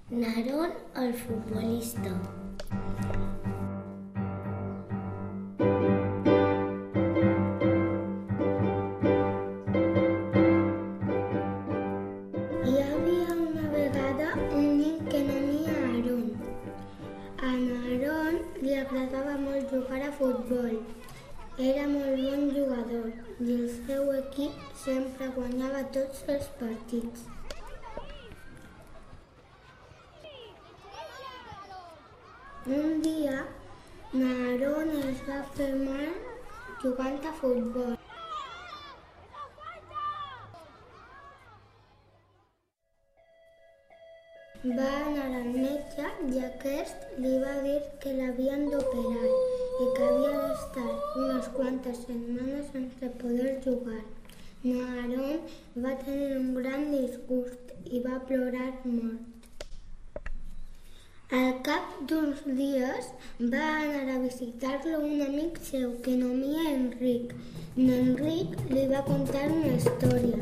Nerón, el futbolista. Hi havia una vegada un nen que nomia Aaron. A Aaron li agradava molt jugar a futbol. Era molt bon jugador i el seu equip sempre guanyava tots els partits. Un dia, Aaron es va fer mal jugant a futbol. Va anar al metge i aquest li va dir que l'havien d'operar i que havia d'estar unes quantes setmanes sense poder jugar. Aaron va tenir un gran disgust i va plorar molt. Al cap d'uns dies va anar a visitar-lo un amic seu que nomia Enric. Enric li va contar una història.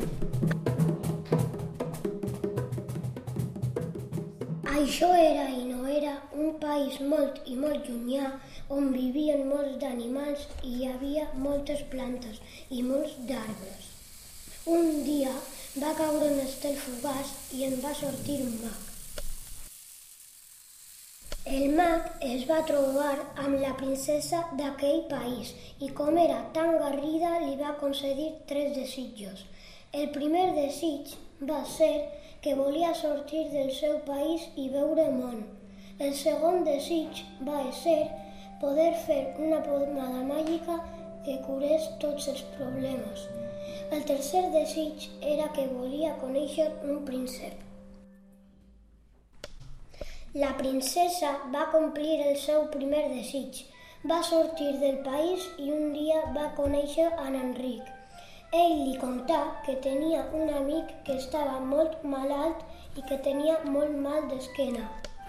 Això era i no era un país molt i molt llunyà on vivien molts d'animals i hi havia moltes plantes i molts d'arbres. Un dia va caure un estel fugaç i en va sortir un mag. El mag es va trobar amb la princesa d'aquell país i com era tan garrida li va concedir 3 desitjos. El primer desig va ser que volia sortir del seu país i veure món. El segon desig va ser poder fer una pomada màgica que curés tots els problemes. El tercer desig era que volia conèixer un príncep. La princesa va complir el seu primer desig. Va sortir del país i un dia va conèixer a Enric. Ell li contà que tenia un amic que estava molt malalt i que tenia molt mal d'esquena.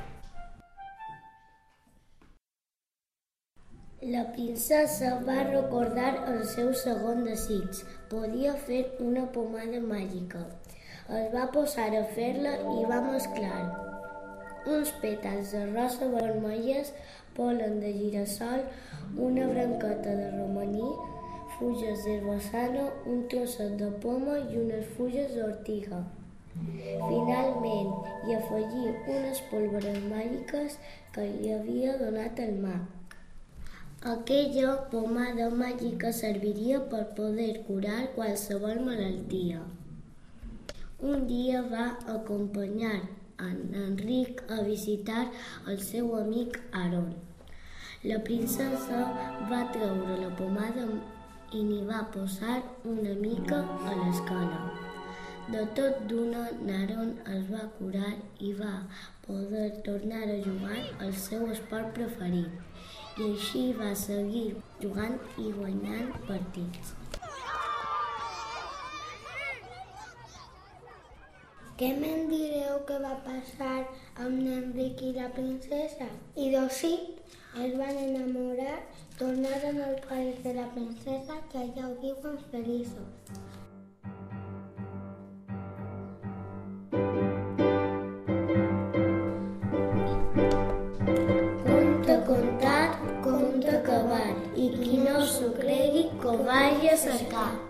La princesa va recordar el seu segon desig. Podia fer una pomada màgica. Es va posar a fer-la i va mesclar uns pètals de rosa vermelles, pol·len de gira-sol, una branqueta de romaní, fulles d'herbassana, un trosset de poma i unes fulles d'ortiga. Finalment, hi afegí unes pólvores màgiques que li havia donat el mag. Aquella pomada màgica serviria per poder curar qualsevol malaltia. Un dia va acompanyar a Enric a visitar el seu amic Aaron. La princesa va treure la pomada i n'hi va posar una mica a l'escala. De tot d'una, Aaron es va curar i va poder tornar a jugar al seu esport preferit. I així va seguir jugant i guanyant partits. Què me'n direu que va passar amb Enric i la princesa? I dos sí, es van enamorar, tornaren al país de la princesa que allà ho viuen feliços. Conte contat, conte acabat, i qui no s'ho cregui que ho vagi a cercar.